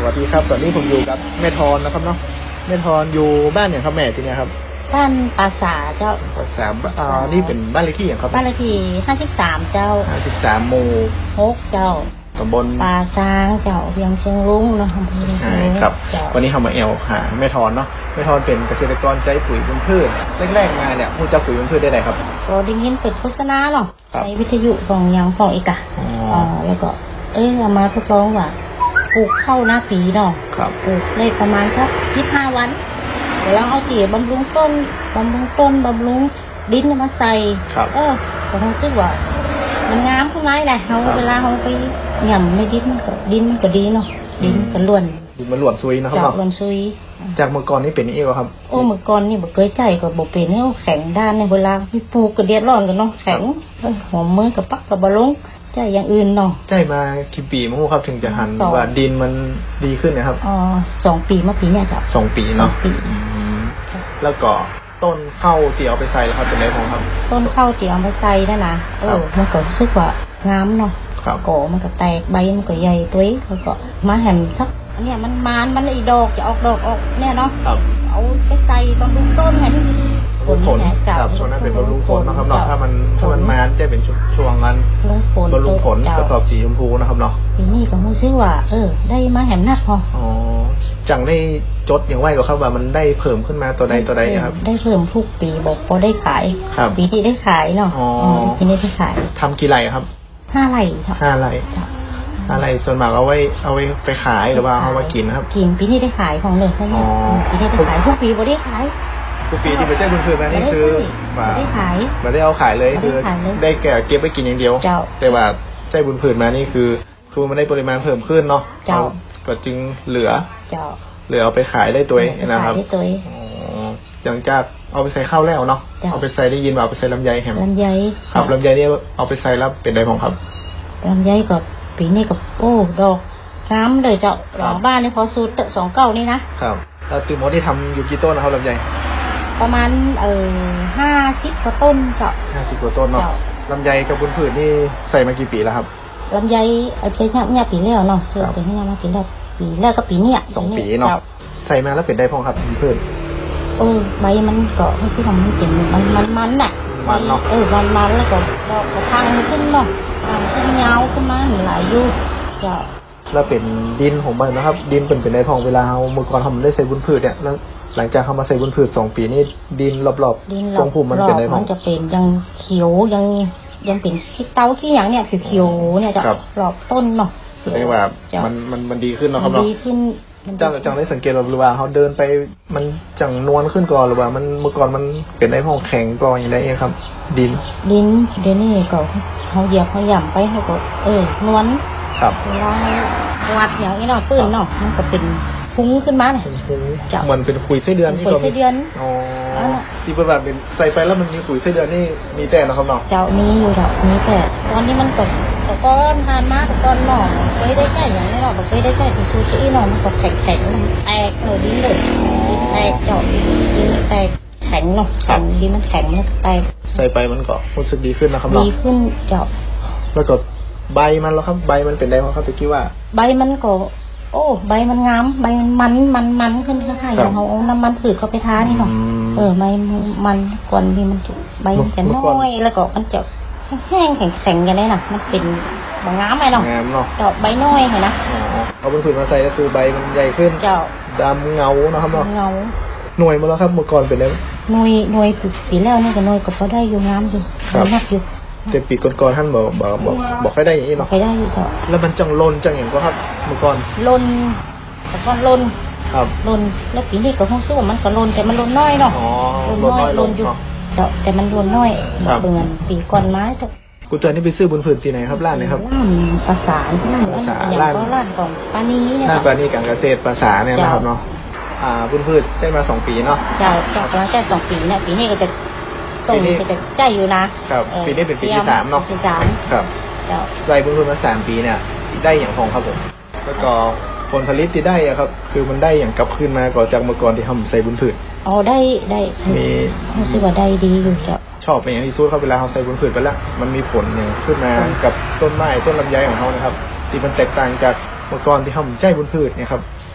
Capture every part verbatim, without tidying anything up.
วัสดีครับตอนนี้ผมอยู่กับแม่ทอนนะครับเนาะแม่ทอนอยู่บ้านอย่างครับแม่ที่นี่ครับบ้านปราสาทเจ้าปราสาทอ่านี่เป็นบ้านเลขที่อย่างครับบ้านเลขที่ห้าสิบสามเจ้าห้าสิบสามหมู่หกเจ้าตำบลปราช้างเจ้าเวียงเชียงรุ้งเนาะอำเภอเชียงรุ้งครับวันนี้เรามาแอลหาแม่ทอนเนาะแม่ทอนเป็นเกษตรกรใจปุ๋ยบนพืชแรกๆมาเนี่ยมูจะปุ๋ยบนพืชได้ไหนครับก็ได้ยินเปิดโฆษณาเนาะในวิทยุของยังของอีกอ่ะอ๋อแล้วก็เอ้ยเอามาทดลองว่าปลูกข้าวหน้าปีเนาะปลูกได้ประมาณสักยี่สิบห้าวันเดี๋ยวเราเอาจีบำรุงต้นบำรุงต้นบำรุงดินมาใส่เออแต่เราคิดว่ามันงามขึ้นไหมแหละเราเวลาเราไปหย่ำในดินก็ดินก็ดีเนาะดินก็ล้วนดินมันล้วนซุยนะครับเนาะล้วนซุยจากเมื่อก่อนนี่เป็นนี่ครับโอ้เมื่อก่อนนี่บ่เคยใจก็บ่เป็นเนี่ยแข็งด้านในเวลาพี่ปลูกก็เดือดร้อนกันเนาะแข็งหอมมือกับปักกับบะลงใจอย่างอื่นเนาะใจมากี่ปีมั้งครับถึงจะหันว่าดินมันดีขึ้นนะครับอ๋อสองปีเมื่อปีเนี่ยครับสองปีเนาะแล้วก็ต้นข้าวที่เอาไปใส่ครับเป็นไรของครับต้นข้าวที่เอาไปใส่นั่นนะเออมันก็รู้สึกว่างามเนาะก่อมันก็แตกใบมันก็ใหญ่ตัวแล้วก็มาแหมสักเนี่ยมันมานมันอีดอกจะออกดอกออกเนี่ยเนาะเอาไปใส่บำรุงต้นไงผลเนี่ยครับช่วงนั้นเป็นบำรุงผลนะครับเนาะถ้ามันถ้ามันมานจะเป็นช่วงนั้นบำรุงผลกระสอบสีชมพูนะครับเนาะทีนี้ก็รู้สึกว่าเออได้มาแหมนักพออ๋อจังได้จดอย่างไว้ก็ครับว่ามันได้เพิ่มขึ้นมาตัวใดตัวใดครับได้เพิ่มทุกปีบอกพอได้ขายปีที่ได้ขายเนาะปีนี้ได้ขายทำกี่ไร่ครับห้าไร่ครับห้าไร่อะไรส่วนมากเอาไว้เอาไว้ไปขายหรือว่าเอามากินครับกินปีนี้ได้ขายของเลยใช่ไหมปีนี้ได้ขายทุกปีบ่ได้ขายทุกปีที่ไปแจ้งคุณคือมานี่คือมาได้ขายมาได้เอาขายเลยคือได้แก่เก็บไว้กินอย่างเดียวแต่ว่าแจ้งบุญผืนมานี่คือคือมันได้ปริมาณเพิ่มขึ้นเนาะก็จึงเหลือเหลือเอาไปขายได้ตัวนะครับหลังจากเอาไปใส่ข้าวแล้วเนาะเอาไปใส่ได้ยินว่าเอาไปใส่ลำไยแฮมลำไยครับลำไยนี่เอาไปใส่แล้วเป็นไงของครับลำไยก็ปีนี้ก็โอ้ดอกน้ำเลยเจ้าหลังบ้านนี่พอสูตรสองเก้านี่นะครับแล้วตีมดที่ทำอยู่กี่ต้นนะครับลำไยประมาณเอ่อห้าสิบกว่าต้นเจ้าห้าสิบกว่าต้นเนาะลำไยกับบุญผืนนี่ใส่มากี่ปีแล้วครับลำไยไอ้เพชรเนี่ยปีแล้วเนาะส่วนเป็นเนี่ยมาปีแล้วปีแรกก็ปีเนี้ยสองปีเนาะใส่มาแล้วเป็นได้พองครับบุญผืนเออใบมันก็ไม่ใช่ว่ามันเป็นมันมันมันน่ะมันเนาะเออมันมันแล้วก็ดอกกระทางขึ้นเนาะทางขึ้นยาวขึ้นมาหลายอยู่เจ้าแล้วเป็นดินของมันนะครับดินเป็นเป็นในทองเวลาเมื่อก่อนทำได้ใส่บุญพืชเนี่ยแล้วหลังจากเขามาใส่บุญพืชสองปีนี้ดินรอบๆทรงภูมิมันเป็นในทองมันจะเป็นยังเขียวยังยังเป็นขี้เต้าขี้อย่างเนี่ยคือเขียวเนี่ยจะรอบต้นเนาะแสดงว่ามันมันมันดีขึ้นเนาะครับเนาะดีขึ้นจังจังได้สังเกตหรือว่าเขาเดินไปมันจังนวลขึ้นก่อนหรือว่ามันเมื่อก่อนมันเป็นในห้องแข็งก่อนอย่างไรครับดินดินเดี๋ยวนี้ก็เขาเหยียบเขาหย่ำไปเขาก็เออนวลครับเวลาวัดอย่างนี้เนาะปื้นเนาะมันก็เป็นฟุ้งขึ้นมาเนี่ยมันเป็นขุยไส้เดือนนี่ก็มีอ๋อที่เป็นแบบเป็นใส่ไปแล้วมันมีขุยไส้เดือนนี่มีแต่นะครับเนาะเจ้ามีอยู่เจ้ามีแต่ตอนนี้มันตกตะก้อนทานมากตะก้อนหน่อเคยได้แค่อย่างนี้เนาะเคยได้แค่ที่ซูชิเนาะมันก็แข็งแข็งแตกเลยดิ้นเลยแตกเจ้าดิ้นแตกแข็งเนาะดิ้นมันแข็งมันแตกใส่ไปมันก็รู้สึกดีขึ้นนะครับเนาะดีขึ้นเจ้าแล้วก็ใบมันแล้วครับใบมันเป็นได้ไหมครับตะกี้ว่าใบมันก็โอ้ใบมันงามใบมันมันมันขึ้นคล้ายๆอย่างเขาเอาน้ำมันผืดเขาไปทานี่เนาะเออใบมันก่อนที่มันใบมันจะน้อยแล้วก็มันจะแห้งแข็งๆกันได้น่ะมันเป็นบางงามไหมเนาะงามเนาะดอกใบน้อยเห็นนะเอาเป็นผืดมาใส่ก็คือใบมันใหญ่ขึ้นดำเงานะครับเนาะเงาหน่วยมาแล้วครับเมื่อก่อนเป็นแล้วหน่วยหน่วยปีแล้วนี่ก็หน่วยก็พอได้อยู่งามอยู่นักอยู่แต่ปีก่อนๆท่านบอกบอกบอกบอกให้ได้อย่างนี้เนาะให้ได้อยู่ต่อแล้วมันจังลนจังอย่างก็ครับเมื่อก่อนลนแต่ก่อนลนครับลนแล้วปีนี้ก็คงสู้มันก็ลนแต่มันลนน้อยเนาะลนน้อยลนอยู่แต่มันลนน้อยเบื่อปีก่อนไม้แต่กูเจอนี่ไปซื้อบุญผืนที่ไหนครับร้านไหนครับร้านภาษาที่นั่นภาษาร้านร้านของปานีเนี่ยร้านปานีการเกษตรภาษาเนี่ยนะครับเนาะอ่าบุญผืนได้มาสองปีเนาะเจ้าเจ้าก็ได้สองปีเนี่ยปีนี้ก็จะต้นก็จะใจอยู่นะครับปีนี้เป็นปีที่สามเนาะปีสามครับใส่บุญพืชมาสามปีเนี่ยได้อย่างของครับผมแล้วก็ผลผลิตที่ได้อะครับคือมันได้อย่างกลับคืนมาก่อนจากเมื่อก่อนที่ทำใส่บุญพืชอ๋อได้ได้มีรู้สึกว่าได้ดีอยู่จ้ะชอบเป็นอย่างที่สุดครับเวลาเราใส่บุญพืชไปแล้วมันมีผลอย่างขึ้นมากับต้นไม้ต้นลำไยของเขานะครับที่มันแตกต่างจากเมื่อก่อนที่ทำใจบุญพืชเนี่ยครับ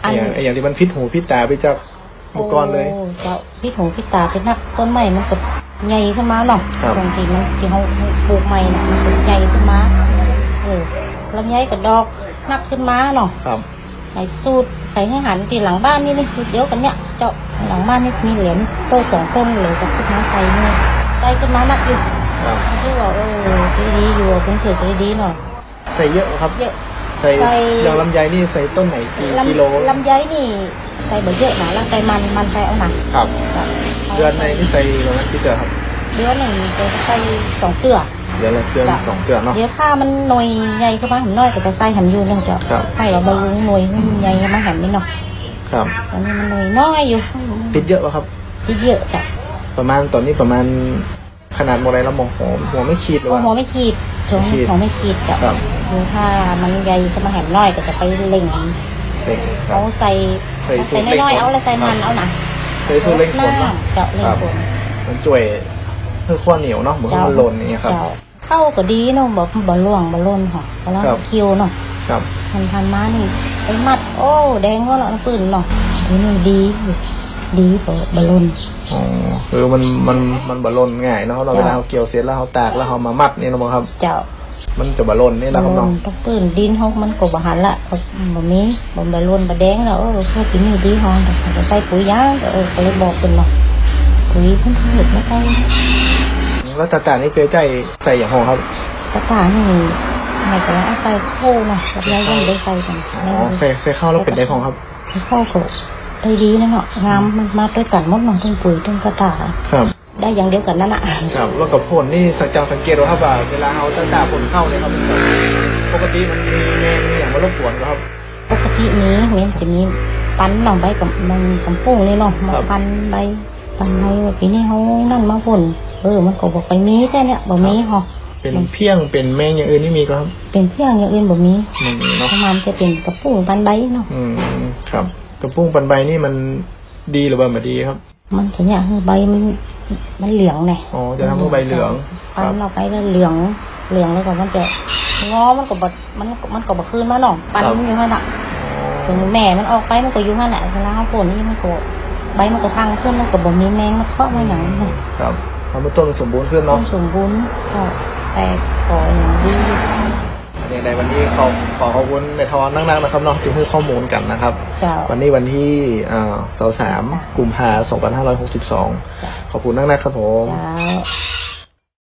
อย่างอย่างที่มันพิษหูพิษตาไปจากบุกรเลยเจ้าพิษหูพิษตาเป็นนักต้นไม้มันก็ใหญ่ขึ้นมาเนาะบางทีมันที่เขาปลูกใหม่น่ะมันก็ใหญ่ขึ้นมาเออลำไยกับดอกนักขึ้นมาเนาะไอ้สูตรไข่ให้หันที่หลังบ้านนี่นี่คือเดียวกันเนี่ยเจ้าหลังบ้านนี่มีเหรียญโตสองต้นเลยกับขึ้นมาใส่เนี่ยใส่ขึ้นมานักอยู่ที่ว่าเออดีๆอยู่เป็นถือดีๆหน่อยใส่เยอะครับเยอะใส่อย่างลำไยนี่ใส่ต้นไหนกี่กิโลลำไยนี่ใส่เบอร์เยอะนะแล้วใส่มันมันใส่เอาหนักครับเดือนในนี่ใส่ประมาณกี่เดือนครับเดือนหนึ่งจะใส่สองเตือเดือนละเดือนสองเตือเนาะเดี๋ยวถ้ามันหน่วยใหญ่ก็บ้างหน่อยก็จะใส่หันยูนึงเจ้าใส่เราบำรุงหน่วยใหญ่ก็มาหันนิดหน่อยครับตอนนี้มันหน่วยน้อยอยู่ติดเยอะป่ะครับติดเยอะจ้ะประมาณตอนนี้ประมาณขนาดโมไรแล้วมองหัวหัวไม่ขีดเลยหัวไม่ขีดจงหัวไม่ขีดจ้ะคือถ้ามันใหญ่ก็มาหันน้อยก็จะไปเล่งเอาใส่ใส่น้อยๆเอาอะไรใส่มันเอาหนักใส่สูตรเล่งผลเนาะเจาะเล่งผลมันจ่วยเพื่อข้อเหนียวเนาะเหมือนมันหล่นอย่างเงี้ยครับเข้าก็ดีเนาะแบบบะล่วงบะล่นค่ะบะล่วงคิวเนาะทันทันมานี่ไอ้มัดโอ้แดงก็แล้วปืนเนาะนี่ดีดีกว่าบะล่นอ๋อคือมันมันมันบะล่นง่ายเนาะเราเวลาเราเกี่ยวเสร็จแล้วเราตากแล้วเรามามัดนี่นะครับเจ้ามันจะบะล่นนี่นะครับเนาะต้องปืนดินเขามันก็บะหันละแบบนี้บะบะล่นบะแดงแล้วเออพวกที่นี่ดีฮอนแต่ใส่ปุ๋ยยาเออก็เลยบอกเป็นเนาะปุ๋ยเพิ่งเห็ดไม่ใช่แล้วตาตานี่เคยใจใส่อย่างหอครับตาตานี่ไม่แต่ว่าใส่เข้าเนาะแล้วยังได้ใส่กันอ๋อใส่ใส่เข้าแล้วเป็นได้ของครับเข้าก็ได้ดีนะเนาะงามมันมาด้วยกันหมดเนาะทั้งปุ๋ยทั้งกระตาครับได้อย่างเดียวกันนั่นแหละครับแล้วกับผลนี่สังเกตสังเกตว่าครับว่าเวลาเอาตาตาผลเข้าเนี่ยครับปกติมันมีแมงมีอย่างมารบกวนครับปกตินี้เนี่ยจะมีปั้นหน่อใบกับมันกับปุ้งนี่เนาะมาปั้นใบปั้นให้ปีนี้เขานั่นมาผลเออมันก็บอกไปมีแค่เนี้ยบ่มีหรอเป็นเพี้ยงเป็นแมงอย่างอื่นนี่มีครับเป็นเพี้ยงอย่างอื่นบ่มีเนาะมันจะเป็นกระปุ้งปั้นใบเนาะอืมครับกระปุ้งปั้นใบนี่มันดีหรือว่าไม่ดีครับมันจะเนี่ยใบมันมันเหลืองไงอ๋อจะทำให้ใบเหลืองปั้นเราไปแล้วเหลืองเหลืองแล้วก็มันจะงอมันก็บดมันมันก็บดคืนมาหน่อปั้นอยู่นั่นแหละถึงแม่มันออกไปมันก็อยู่นั่นแหละเวลาเขาปนนี่มันก็ใบมันก็ทางขึ้นมันก็บ่มีแมงมันเคาะมาอย่างนี้ครับทำให้ต้นสมบูรณ์ขึ้นเนาะสมบูรณ์ก็แต่ก่ออย่างดีอย่างในวันนี้ขอขอขอบคุณแม่ทอนนักๆนะครับเนาะที่ให้ข้อมูลกันนะครับวันนี้วันที่อ่าเสาร์สามกุมภาพันธ์สองพันห้าร้อยหกสิบสองขอบคุณนักๆครับผม